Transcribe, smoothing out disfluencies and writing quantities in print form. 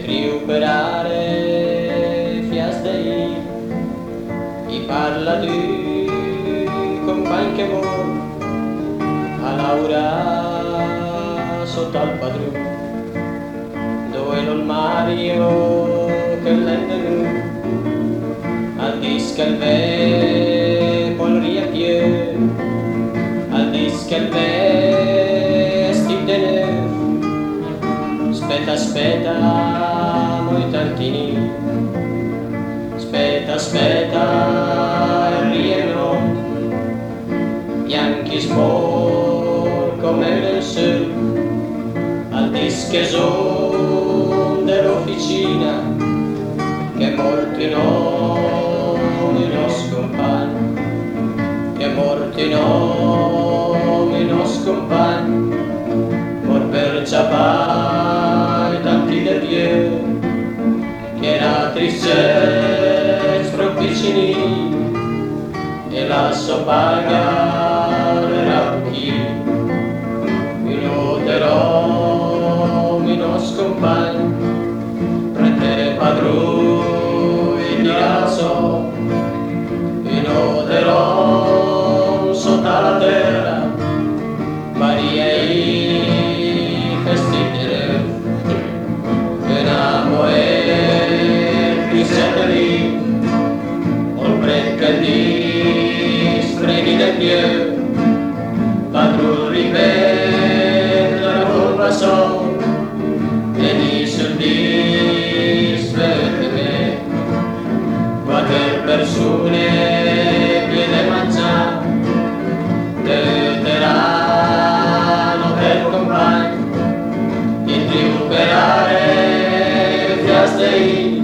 recuperare fias d'ahir i parla du company que mor a Laura sotto al padró dove il Mario che l'endenu al disc al ve pol riapieu al disc al ve estic de neu aspetta aspetta moi tantini aspetta aspetta e rieno bianchi spor come il sole al discheso dell'officina che è morto in nos compagni che è morto in nos compagni mor per ciapare tanti del Dio che era tristezza troppo vicini e la so pagare era chi mi noterò mi nos compagni prende padrone e dirasò mi noterò sotto la terra Maria e festiggerò venamo e risetterì oltre che di spremi del Dio padrone ripete la colpa so e di soddisfare qualche persone viene mangiare terano per compagni di recuperare fias d'ahir